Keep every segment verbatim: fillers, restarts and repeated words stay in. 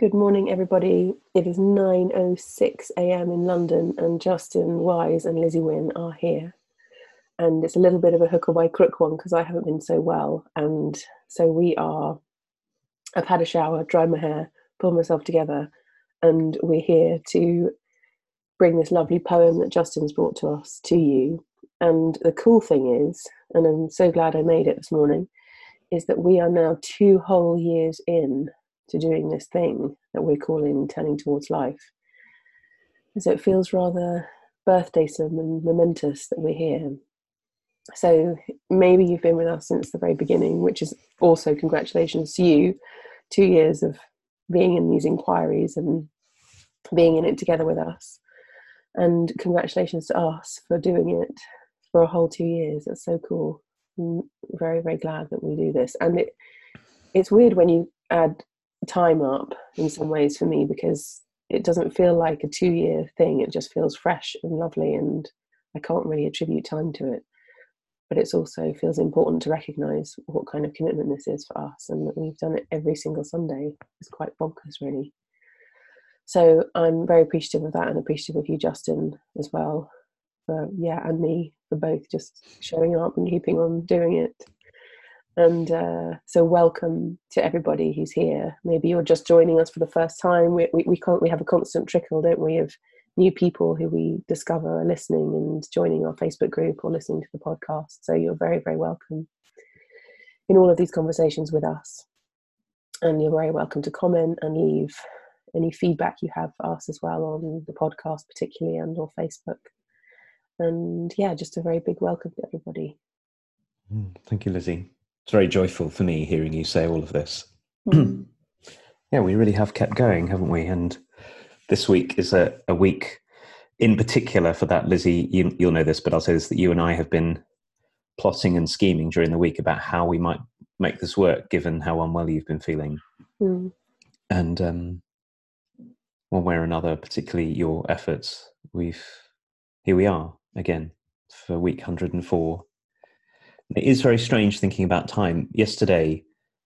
Good morning, everybody. It is nine oh six a.m. in London, and Justin Wise and Lizzie Wynne are here. And it's a little bit of a hook or by crook one because I haven't been so well. And so we are, I've had a shower, dried my hair, pulled myself together, and we're here to bring this lovely poem that Justin's brought to us to you. And the cool thing is, and I'm so glad I made it this morning, is that we are now two whole years in to doing this thing that we're calling Turning Towards Life. And so it feels rather birthdaysome and momentous that we're here. So maybe you've been with us since the very beginning, which is also congratulations to you. Two years of being in these inquiries and being in it together with us. And congratulations to us for doing it for a whole two years. That's so cool. I'm very, very glad that we do this. And it it's weird when you add time up in some ways for me, because it doesn't feel like a two-year thing. It just feels fresh and lovely, and I can't really attribute time to it. But it also feels important to recognise what kind of commitment this is for us, and that we've done it every single Sunday. It's quite bonkers, really. So I'm very appreciative of that, and appreciative of you, Justin, as well, for, yeah, and me, for both just showing up and keeping on doing it. And uh, so welcome to everybody who's here. Maybe you're just joining us for the first time. We, we, we can't, we have a constant trickle, don't we, of new people who we discover are listening and joining our Facebook group or listening to the podcast. So you're very, very welcome in all of these conversations with us. And you're very welcome to comment and leave any feedback you have for us as well on the podcast, particularly, and or Facebook. And yeah, just a very big welcome to everybody. Mm, thank you, Lizzie. It's very joyful for me hearing you say all of this. Mm. Yeah, we really have kept going, haven't we? And this week is a, a week in particular for that, Lizzie. You, you'll know this, but I'll say this, that you and I have been plotting and scheming during the week about how we might make this work, given how unwell you've been feeling. Mm. And um, one way or another, particularly your efforts, we've here we are again for week one hundred four. It is very strange thinking about time. Yesterday,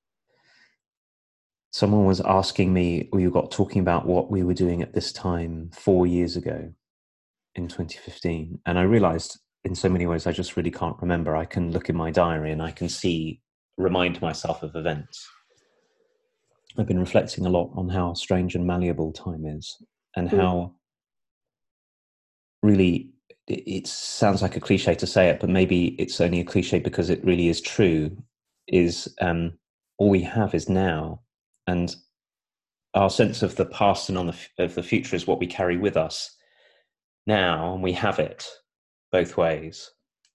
someone was asking me, we got talking about what we were doing at this time four years ago in twenty fifteen. And I realized in so many ways, I just really can't remember. I can look in my diary and I can see, remind myself of events. I've been reflecting a lot on how strange and malleable time is, and how really, it sounds like a cliche to say it, but maybe it's only a cliche because it really is true, is um, all we have is now. And our sense of the past and on the, of the future is what we carry with us now, and we have it both ways.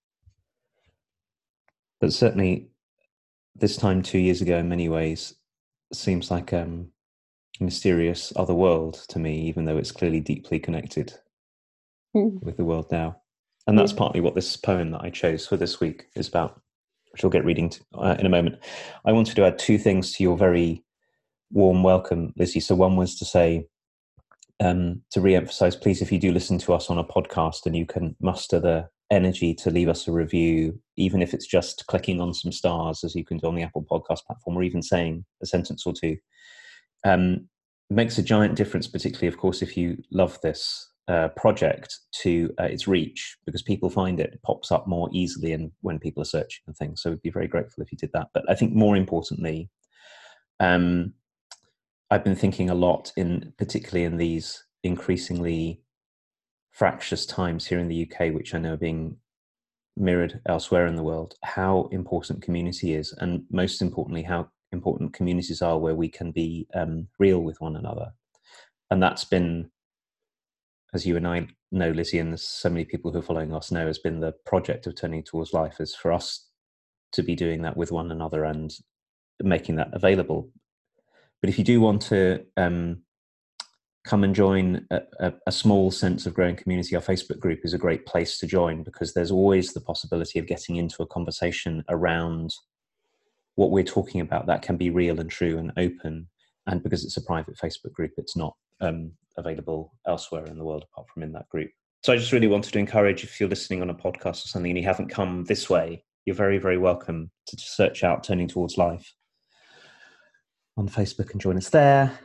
But certainly this time two years ago in many ways seems like um, a mysterious other world to me, even though it's clearly deeply connected mm. with the world now. And that's yeah. partly what this poem that I chose for this week is about, which I'll get reading to, uh, in a moment. I wanted to add two things to your very warm welcome, Lizzie. So one was to say, um, to re-emphasize, please, if you do listen to us on a podcast and you can muster the energy to leave us a review, even if it's just clicking on some stars, as you can do on the Apple Podcast platform, or even saying a sentence or two, um, makes a giant difference, particularly, of course, if you love this uh, project, to uh, its reach, because people find it, it pops up more easily and when people are searching and things. So we'd be very grateful if you did that. But I think more importantly, um, I've been thinking a lot, in particularly in these increasingly fractious times here in the U K, which I know are being mirrored elsewhere in the world, how important community is, and most importantly, how important communities are where we can be um, real with one another. And that's been, as you and I know, Lizzie, and there's so many people who are following us know, has been the project of Turning Towards Life, is for us to be doing that with one another and making that available. But if you do want to um, come and join a, a, a small sense of growing community, our Facebook group is a great place to join, because there's always the possibility of getting into a conversation around what we're talking about that can be real and true and open. And because it's a private Facebook group, it's not um, available elsewhere in the world apart from in that group. So I just really wanted to encourage, if you're listening on a podcast or something and you haven't come this way, you're very, very welcome to search out Turning Towards Life on Facebook and join us there.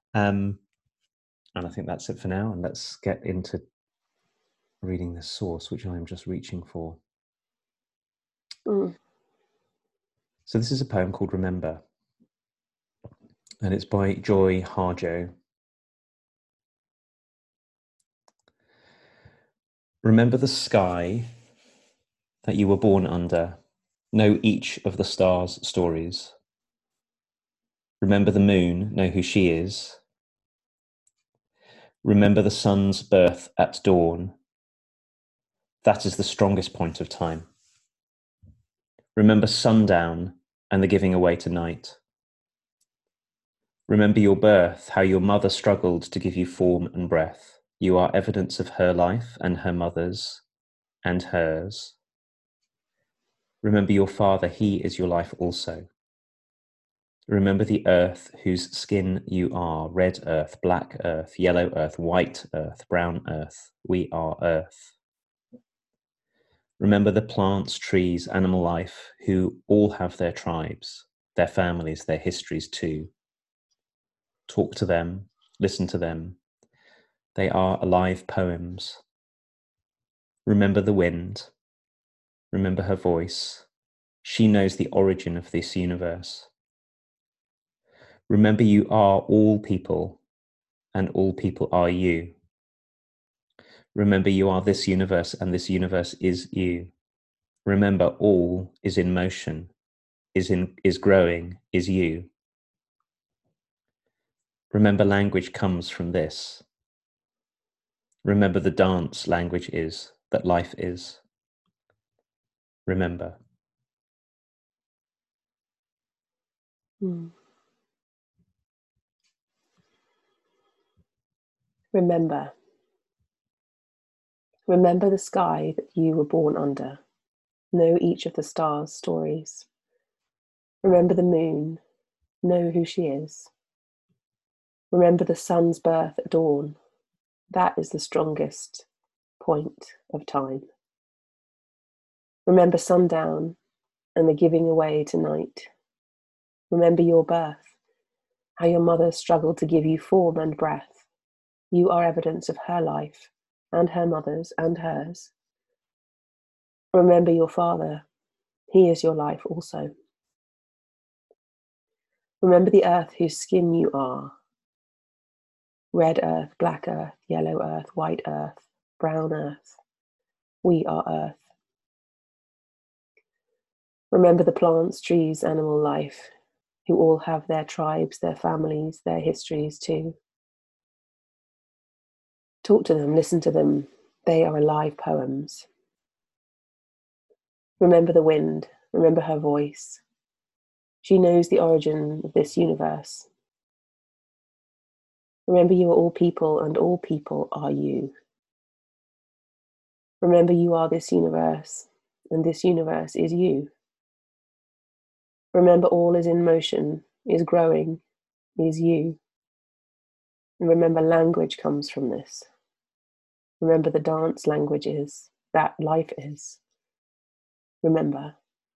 Um, and I think that's it for now. And let's get into reading the source, which I'm just reaching for. Mm. So this is a poem called Remember, and it's by Joy Harjo. Remember the sky that you were born under. Know each of the stars' stories. Remember the moon, know who she is. Remember the sun's birth at dawn. That is the strongest point of time. Remember sundown and the giving away to night. Remember your birth, how your mother struggled to give you form and breath. You are evidence of her life and her mother's and hers. Remember your father, he is your life also. Remember the earth whose skin you are, red earth, black earth, yellow earth, white earth, brown earth. We are earth. Remember the plants, trees, animal life, who all have their tribes, their families, their histories too. Talk to them, listen to them. They are alive poems. Remember the wind. Remember her voice. She knows the origin of this universe. Remember you are all people, and all people are you. Remember you are this universe, and this universe is you. Remember all is in motion, is in is growing, is you. Remember language comes from this. Remember the dance language is, that life is. Remember. Mm. Remember. Remember the sky that you were born under. Know each of the stars' stories. Remember the moon. Know who she is. Remember the sun's birth at dawn. That is the strongest point of time. Remember sundown and the giving away to night. Remember your birth, how your mother struggled to give you form and breath. You are evidence of her life and her mother's and hers. Remember your father. He is your life also. Remember the earth whose skin you are. Red earth, black earth, yellow earth, white earth, brown earth. We are earth. Remember the plants, trees, animal life, who all have their tribes, their families, their histories too. Talk to them, listen to them. They are alive poems. Remember the wind, remember her voice. She knows the origin of this universe. Remember you are all people, and all people are you. Remember you are this universe, and this universe is you. Remember all is in motion, is growing, is you. And remember language comes from this. Remember the dance language is, that life is. Remember.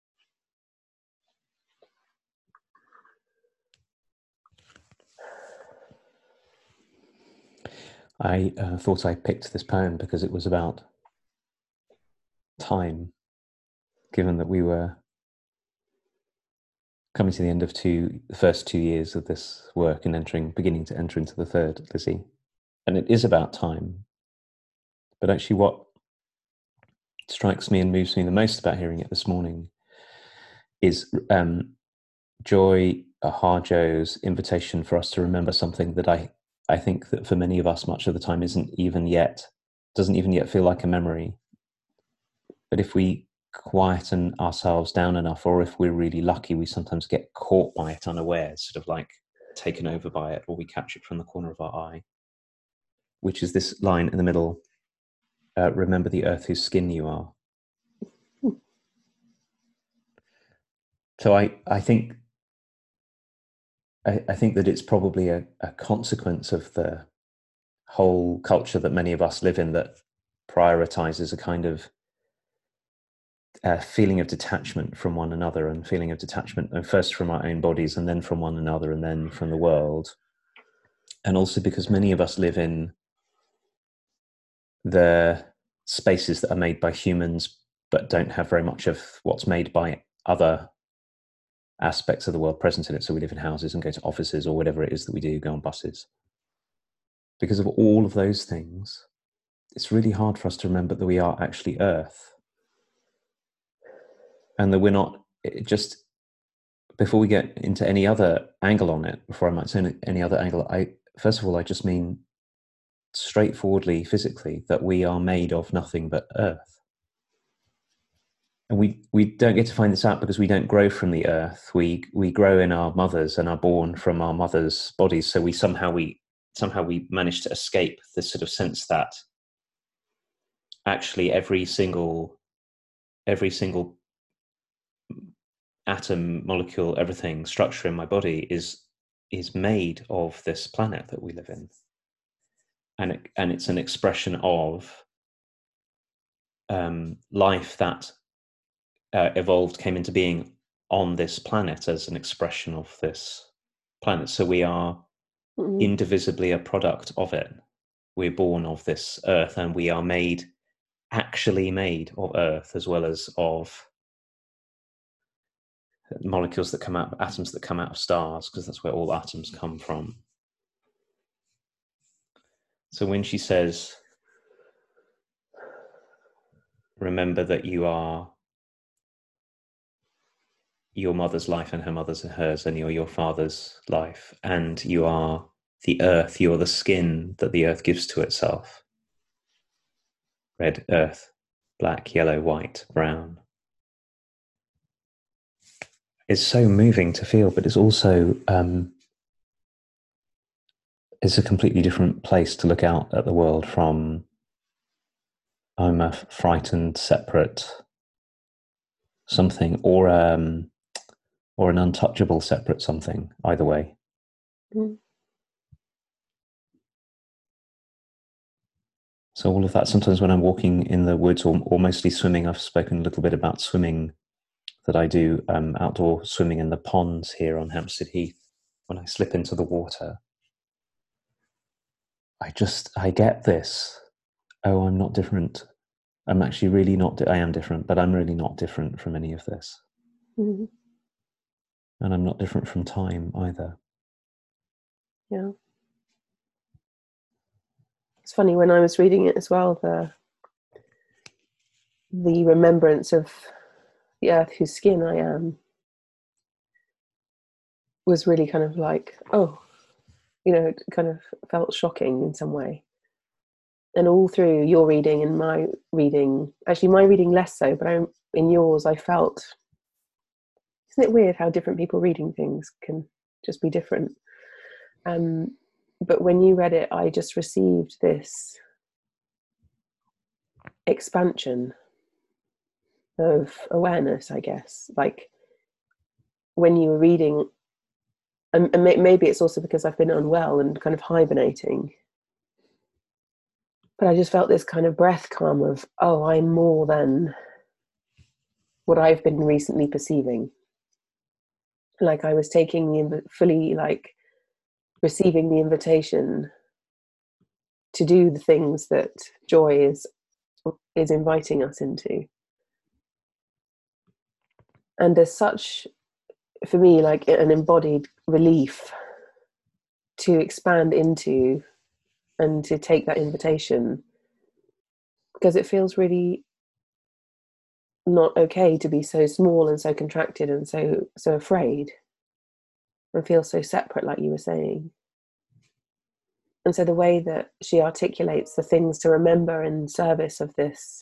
I uh, thought I picked this poem because it was about time, given that we were coming to the end of two, the first two years of this work and entering, beginning to enter into the third, Lizzie. And it is about time. But actually what strikes me and moves me the most about hearing it this morning is um, Joy Harjo's invitation for us to remember something that I, I think that for many of us much of the time isn't even yet, doesn't even yet feel like a memory. But if we quieten ourselves down enough, or if we're really lucky, we sometimes get caught by it unawares, sort of like taken over by it, or we catch it from the corner of our eye, which is this line in the middle, uh, remember the earth whose skin you are. So I, I think I, I think that it's probably a, a consequence of the whole culture that many of us live in that prioritizes a kind of uh, feeling of detachment from one another, and feeling of detachment, and first from our own bodies, and then from one another, and then from the world. and also because many of us live in the spaces that are made by humans but don't have very much of what's made by other aspects of the world present in it. So we live in houses and go to offices or whatever it is that we do, go on buses. Because of all of those things, it's really hard for us to remember that we are actually Earth. And that we're not, it just, before we get into any other angle on it, before I might say any other angle, I first of all, I just mean straightforwardly, physically, that we are made of nothing but Earth. And we, we don't get to find this out because we don't grow from the earth. We we grow in our mothers and are born from our mothers' bodies. So we somehow we somehow we manage to escape this sort of sense that actually every single every single atom, molecule, everything, structure in my body is is made of this planet that we live in. And it, and it's an expression of um, life that Uh, evolved, came into being on this planet as an expression of this planet. So we are mm-hmm. indivisibly a product of it. We're born of this earth, and we are made, actually made of earth, as well as of molecules that come out, atoms that come out of stars, because that's where all atoms come from. So when she says, remember that you are your mother's life and her mother's and hers, and you're your father's life, and you are the earth, you're the skin that the earth gives to itself. Red earth, black, yellow, white, brown. It's so moving to feel, but it's also um, it's a completely different place to look out at the world from. I'm a frightened, separate something, or um, or an untouchable separate something, either way. Mm. So all of that, sometimes when I'm walking in the woods or, or mostly swimming, I've spoken a little bit about swimming that I do, um, outdoor swimming in the ponds here on Hampstead Heath. When I slip into the water, I just, I get this, oh, I'm not different. I'm actually really not, di- I am different, but I'm really not different from any of this. Mm-hmm. And I'm not different from time either. Yeah. It's funny, when I was reading it as well, the the remembrance of the earth whose skin I am was really kind of like, oh, you know, it kind of felt shocking in some way. And all through your reading and my reading, actually my reading less so, but I'm, in yours I felt, isn't it weird how different people reading things can just be different? Um, but when you read it, I just received this expansion of awareness, I guess. Like when you were reading, and, and maybe it's also because I've been unwell and kind of hibernating, but I just felt this kind of breath calm of, oh, I'm more than what I've been recently perceiving. Like I was taking the fully, like receiving the invitation to do the things that joy is is inviting us into. And there's such, for me, like an embodied relief to expand into and to take that invitation, because it feels really not okay to be so small and so contracted and so so afraid and feel so separate, like you were saying. And so the way that she articulates the things to remember in service of this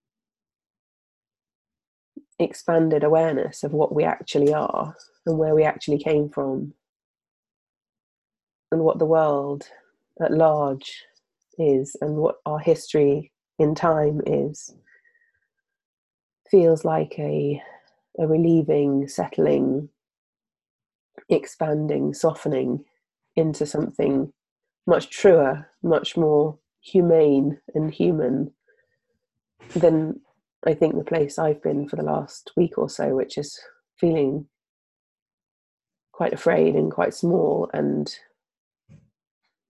expanded awareness of what we actually are and where we actually came from and what the world at large is and what our history in time is, feels like a, a relieving, settling, expanding, softening into something much truer, much more humane and human than I think the place I've been for the last week or so, which is feeling quite afraid and quite small and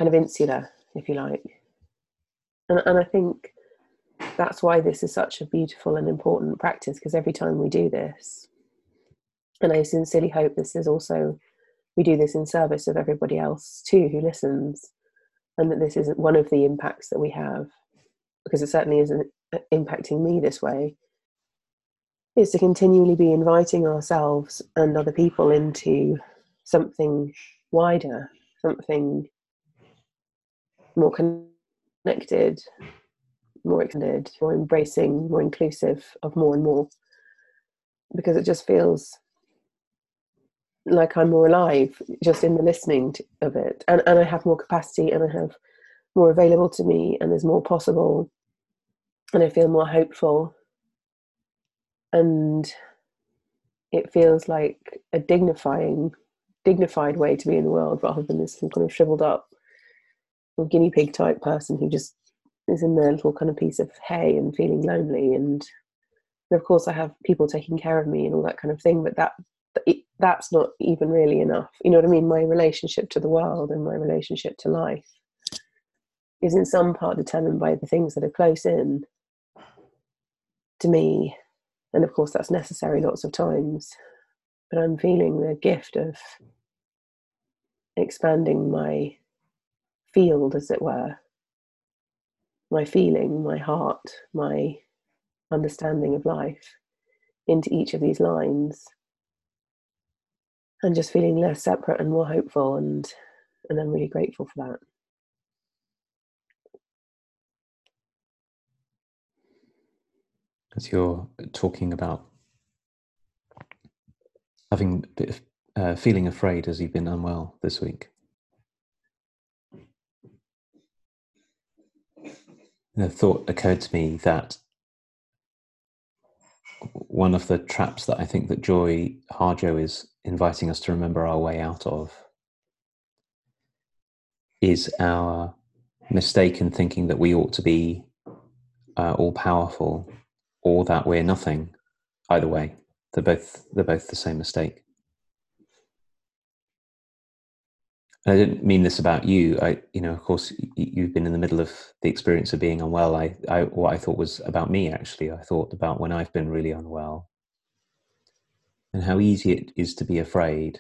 kind of insular, if you like. And, and I think that's why this is such a beautiful and important practice, because every time we do this, and I sincerely hope this is also, we do this in service of everybody else too who listens, and that this isn't one of the impacts that we have, because it certainly isn't impacting me this way, is to continually be inviting ourselves and other people into something wider, something more connected, more extended, more embracing, more inclusive of more and more, because it just feels like I'm more alive just in the listening to, of it, and, and I have more capacity, and I have more available to me, and there's more possible, and I feel more hopeful, and it feels like a dignifying dignified way to be in the world, rather than this kind of shriveled up or guinea pig type person who just is in their little kind of piece of hay and feeling lonely. And, and of course I have people taking care of me and all that kind of thing, but that it, that's not even really enough. You know what I mean? My relationship to the world and my relationship to life is in some part determined by the things that are close in to me. And of course that's necessary lots of times, but I'm feeling the gift of expanding my field, as it were, my feeling, my heart, my understanding of life into each of these lines, and just feeling less separate and more hopeful, and and I'm really grateful for that. As you're talking about having a bit of uh, feeling afraid as you've been unwell this week, the thought occurred to me that one of the traps that I think that Joy Harjo is inviting us to remember our way out of is our mistake in thinking that we ought to be uh, all-powerful, or that we're nothing. Either way, they're both they're both the same mistake. And I didn't mean this about you. I, you know, of course, you've been in the middle of the experience of being unwell. I, I, what I thought was about me, actually. I thought about when I've been really unwell and how easy it is to be afraid.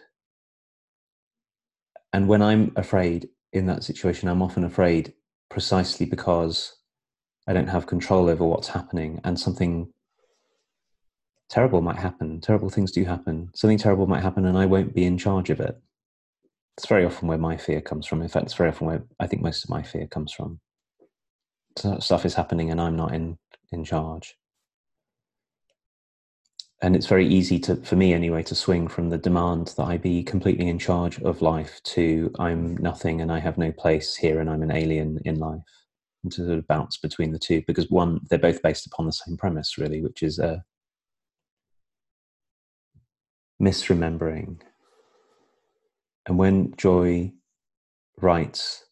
And when I'm afraid in that situation, I'm often afraid precisely because I don't have control over what's happening, and something terrible might happen. Terrible things do happen. Something terrible might happen and I won't be in charge of it. It's very often where my fear comes from. In fact, it's very often where I think most of my fear comes from. So stuff is happening and I'm not in, in charge. And it's very easy to, for me anyway, to swing from the demand that I be completely in charge of life to I'm nothing and I have no place here and I'm an alien in life, and to sort of bounce between the two, because one, they're both based upon the same premise really, which is a misremembering. And when Joy writes,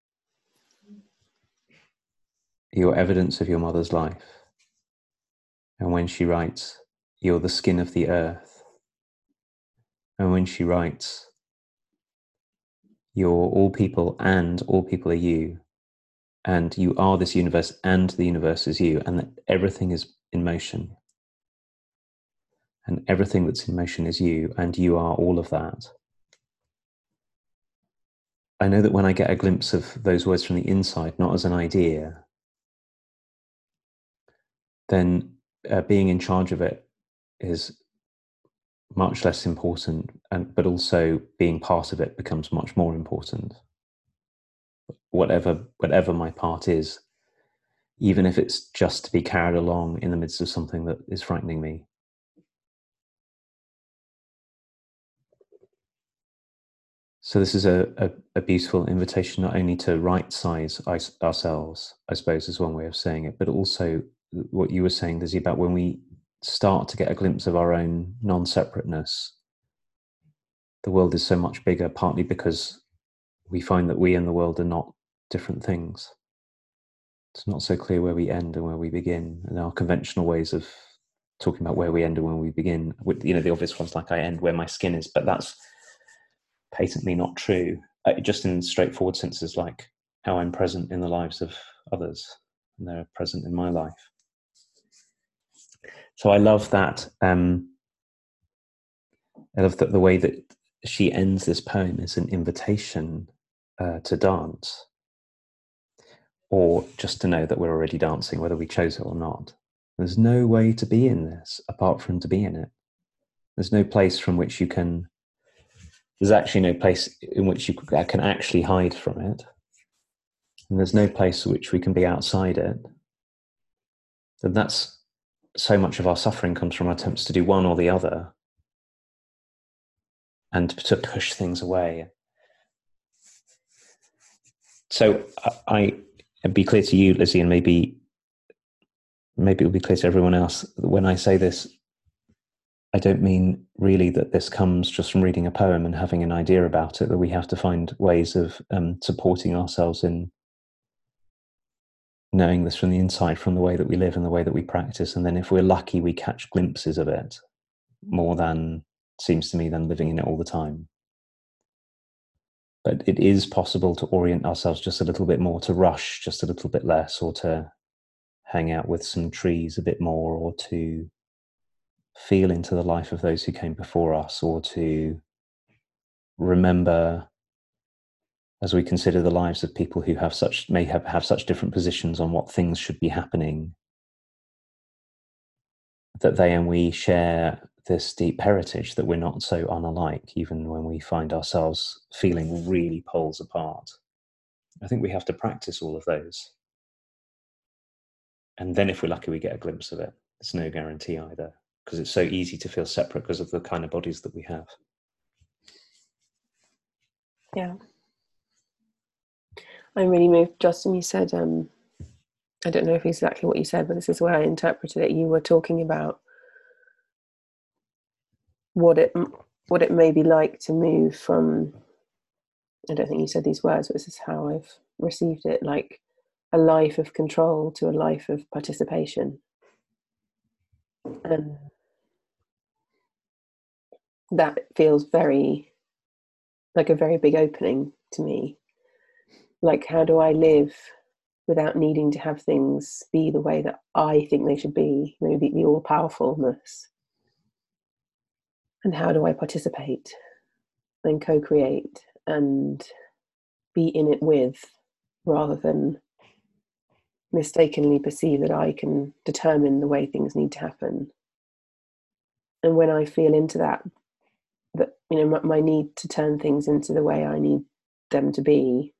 "You're evidence of your mother's life," and when she writes, "You're the skin of the earth," and when she writes, "You're all people and all people are you," and you are this universe and the universe is you, and that everything is in motion, and everything that's in motion is you, and you are all of that. I know that when I get a glimpse of those words from the inside, not as an idea, then uh, being in charge of it is much less important, and but also being part of it becomes much more important. Whatever whatever my part is, even if it's just to be carried along in the midst of something that is frightening me. So this is a, a, a beautiful invitation not only to right-size ourselves, I suppose is one way of saying it, but also what you were saying, Lizzie, about when we start to get a glimpse of our own non-separateness, the world is so much bigger, partly because we find that we and the world are not different things. It's not so clear where we end and where we begin. And our conventional ways of talking about where we end and where we begin, with, you know, the obvious ones like I end where my skin is, but that's patently not true. uh, just in straightforward senses, like how I'm present in the lives of others and they're present in my life. So I love that. Um, I love that the way that she ends this poem is an invitation uh, to dance, or just to know that we're already dancing, whether we chose it or not. There's no way to be in this apart from to be in it. There's no place from which you can, there's actually no place in which you can actually hide from it. And there's no place in which we can be outside it. And that's so much of our suffering comes from our attempts to do one or the other and to push things away. So I, I'd be clear to you, Lizzie, and maybe maybe it'll be clear to everyone else, when I say this, I don't mean really that this comes just from reading a poem and having an idea about it, that we have to find ways of um, supporting ourselves in knowing this from the inside, from the way that we live and the way that we practice. And then if we're lucky, we catch glimpses of it more than, seems to me, than living in it all the time. But it is possible to orient ourselves just a little bit more, to rush just a little bit less, or to hang out with some trees a bit more, or to feel into the life of those who came before us, or to remember, as we consider the lives of people who have such, may have, have such different positions on what things should be happening, that they and we share this deep heritage, that we're not so unalike, even when we find ourselves feeling really poles apart. I think we have to practice all of those. And then if we're lucky, we get a glimpse of it. It's no guarantee either, because it's so easy to feel separate because of the kind of bodies that we have. Yeah. I'm really moved, Justin. You said, um, I don't know if exactly what you said, but this is where I interpreted it. You were talking about what it what it may be like to move from, I don't think you said these words, but this is how I've received it, like a life of control to a life of participation. And that feels very, like a very big opening to me. Like, how do I live without needing to have things be the way that I think they should be, you know, the, the all-powerfulness? And how do I participate and co-create and be in it with, rather than mistakenly perceive that I can determine the way things need to happen? And when I feel into that, that, you know, my, my need to turn things into the way I need them to be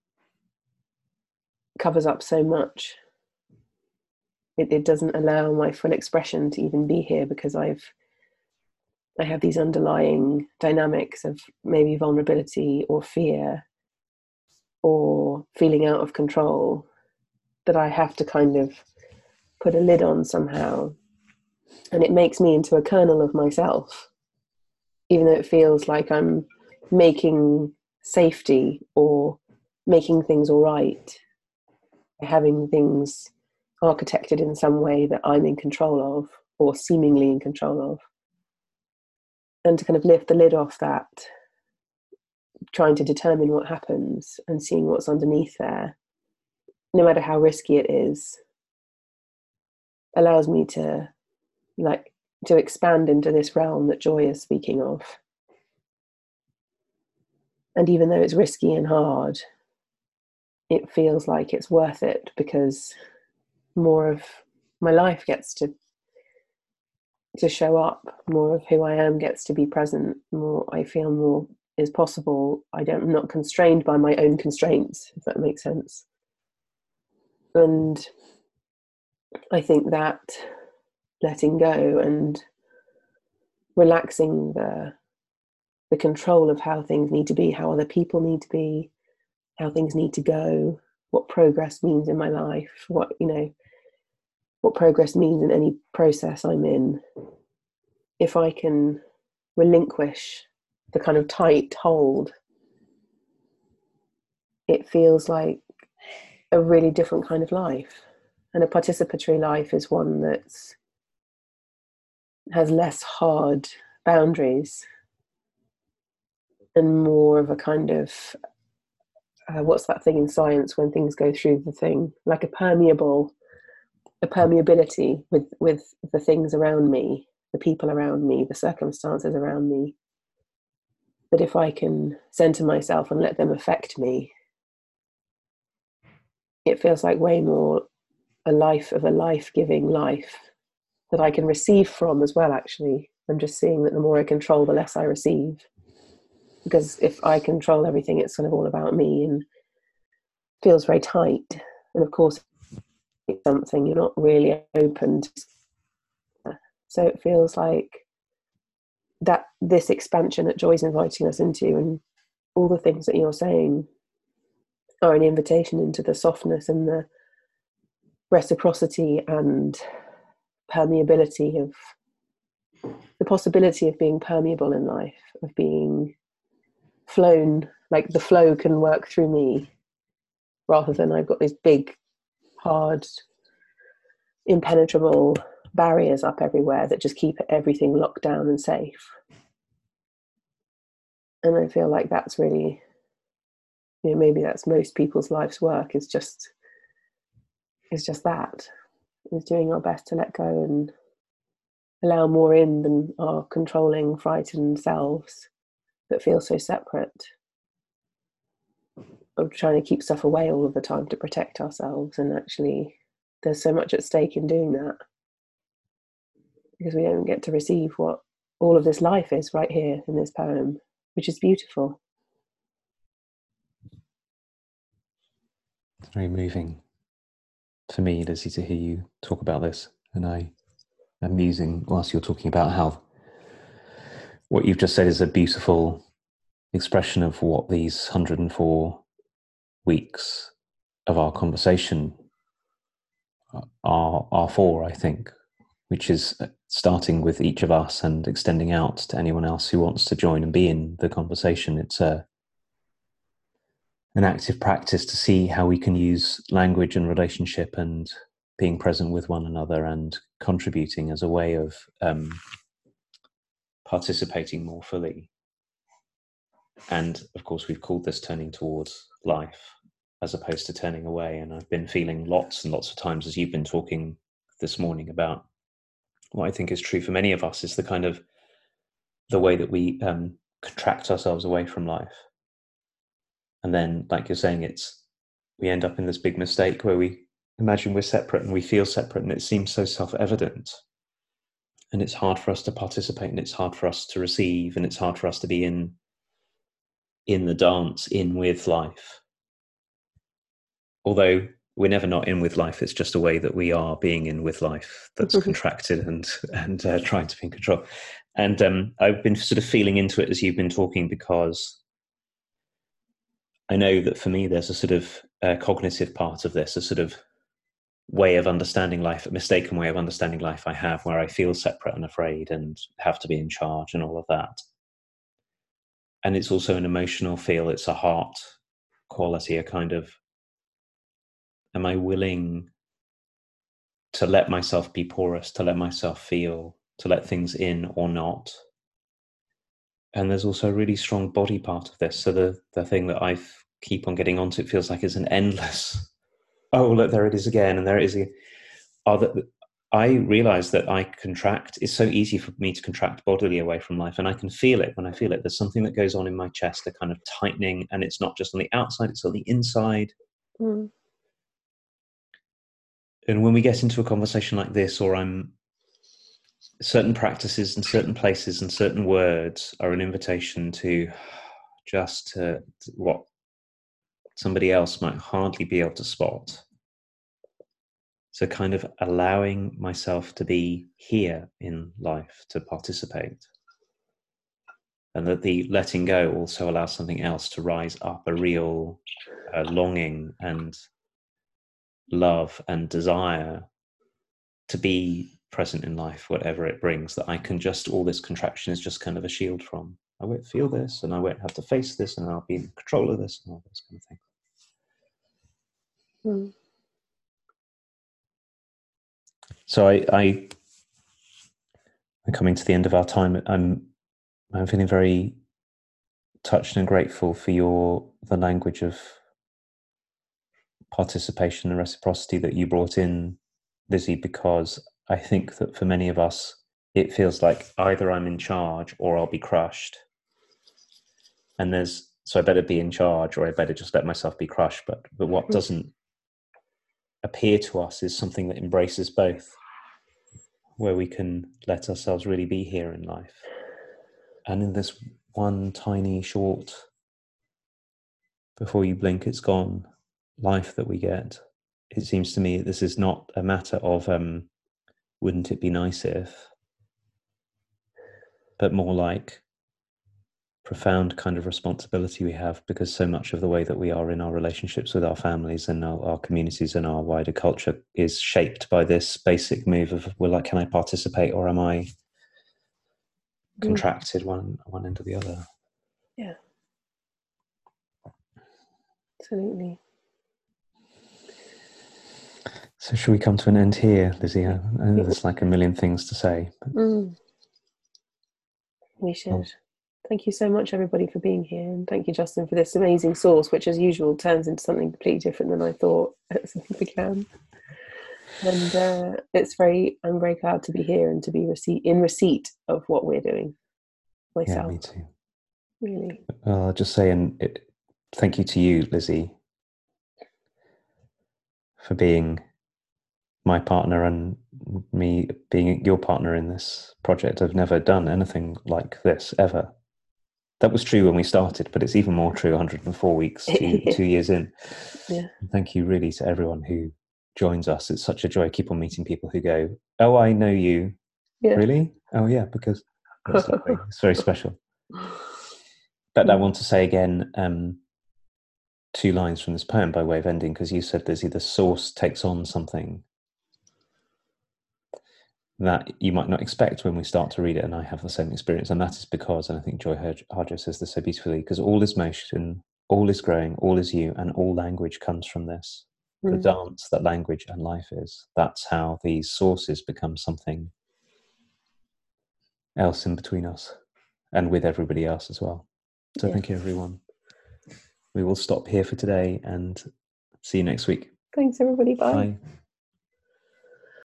covers up so much. It, it doesn't allow my full expression to even be here, because I've I have these underlying dynamics of maybe vulnerability or fear or feeling out of control that I have to kind of put a lid on somehow. And it makes me into a kernel of myself, even though it feels like I'm making safety or making things all right, having things architected in some way that I'm in control of, or seemingly in control of. And to kind of lift the lid off that, trying to determine what happens and seeing what's underneath there, no matter how risky it is, allows me to like to expand into this realm that Joy is speaking of. And even though it's risky and hard, it feels like it's worth it, because more of my life gets to to show up, more of who I am gets to be present, more I feel more is possible. I don't, I'm not constrained by my own constraints, if that makes sense. And I think that letting go and relaxing the the control of how things need to be, how other people need to be, how things need to go, what progress means in my life, what, you know, what progress means in any process I'm in. If I can relinquish the kind of tight hold, it feels like a really different kind of life. And a participatory life is one that's has less hard boundaries and more of a kind of uh, what's that thing in science when things go through the thing, like a permeable, a permeability with with the things around me, the people around me, the circumstances around me. That if I can center myself and let them affect me, it feels like way more a life of a life-giving life that I can receive from as well. Actually, I'm just seeing that the more I control, the less I receive. Because if I control everything, it's kind of all about me and feels very tight. And of course, it's something you're not really open to. So it feels like that this expansion that Joy's inviting us into, and all the things that you're saying, are an invitation into the softness and the reciprocity and permeability of the possibility of being permeable in life, of being flown, like the flow can work through me rather than I've got these big, hard, impenetrable barriers up everywhere that just keep everything locked down and safe. And I feel like that's really, you know, maybe that's most people's life's work, is just is just that, is doing our best to let go and allow more in than our controlling, frightened selves that feel so separate, of trying to keep stuff away all of the time to protect ourselves. And actually there's so much at stake in doing that, because we don't get to receive what all of this life is right here in this poem, which is beautiful. It's very moving for me, Lizzie, to hear you talk about this. And I am musing whilst you're talking about how what you've just said is a beautiful expression of what these one hundred four weeks of our conversation are, are for, I think, which is starting with each of us and extending out to anyone else who wants to join and be in the conversation. It's a an active practice to see how we can use language and relationship and being present with one another and contributing as a way of um, participating more fully. And of course, we've called this turning towards life as opposed to turning away. And I've been feeling lots and lots of times as you've been talking this morning about what I think is true for many of us is the kind of the way that we um, contract ourselves away from life. And then, like you're saying, it's we end up in this big mistake where we imagine we're separate and we feel separate, and it seems so self-evident. And it's hard for us to participate, and it's hard for us to receive, and it's hard for us to be in in the dance, in with life. Although we're never not in with life, it's just a way that we are being in with life that's contracted and and uh, trying to be in control. And um, I've been sort of feeling into it as you've been talking, because I know that for me, there's a sort of uh, cognitive part of this, a sort of way of understanding life, a mistaken way of understanding life I have, where I feel separate and afraid and have to be in charge and all of that. And it's also an emotional feel. It's a heart quality, a kind of, am I willing to let myself be porous, to let myself feel, to let things in or not? And there's also a really strong body part of this. So the, the thing that I keep on getting onto, it feels like it's an endless, oh, look, there it is again, and there it is again. Oh, that, I realize that I contract, it's so easy for me to contract bodily away from life, and I can feel it when I feel it. There's something that goes on in my chest, a kind of tightening, and it's not just on the outside, it's on the inside. Mm. And when we get into a conversation like this, or I'm certain practices and certain places and certain words are an invitation to just to, to what somebody else might hardly be able to spot. So kind of allowing myself to be here in life, to participate. And that the letting go also allows something else to rise up, a real uh, longing and love and desire to be present in life, whatever it brings, that I can just, all this contraction is just kind of a shield from. I won't feel this, and I won't have to face this, and I'll be in control of this, and all this kind of thing. Mm. So I, I, I'm coming to the end of our time. I'm, I'm feeling very touched and grateful for your, the language of participation and reciprocity that you brought in, Lizzie, because I think that for many of us, it feels like either I'm in charge or I'll be crushed. And there's, so I better be in charge or I better just let myself be crushed. But, but what doesn't appear to us is something that embraces both, where we can let ourselves really be here in life. And in this one tiny, short, before you blink, it's gone life that we get, it seems to me this is not a matter of um, wouldn't it be nice if, but more like profound kind of responsibility we have, because so much of the way that we are in our relationships with our families and our, our communities and our wider culture is shaped by this basic move of, well, like, can I participate or am I contracted mm. one one end or the other? Yeah, absolutely. So should we come to an end here, Lizzie? I know there's like a million things to say. But... Mm. We should. Oh. Thank you so much, everybody, for being here. And thank you, Justin, for this amazing source, which, as usual, turns into something completely different than I thought it began. And uh, it's very, I'm very glad to be here and to be receipt, in receipt of what we're doing myself. Yeah, me too. Really. Well, I'll just say, and it, thank you to you, Lizzie, for being my partner and me being your partner in this project. I've never done anything like this, ever. That was true when we started, but it's even more true one hundred four weeks, two, yeah. two years in. Yeah. And thank you really to everyone who joins us. It's such a joy. I keep on meeting people who go, oh, I know you. Yeah. Really? Oh, yeah, because it's lovely. It's very special. But I want to say again, um, two lines from this poem by way of ending, because you said, Lizzie, the source takes on something that you might not expect when we start to read it, and I have the same experience, and that is because, and I think Joy Harjo says this so beautifully, because all is motion, all is growing, all is you, and all language comes from this. Mm. The dance that language and life is, that's how these sources become something else in between us, and with everybody else as well. So yeah. Thank you, everyone. We will stop here for today, and see you next week. Thanks, everybody. Bye. Bye.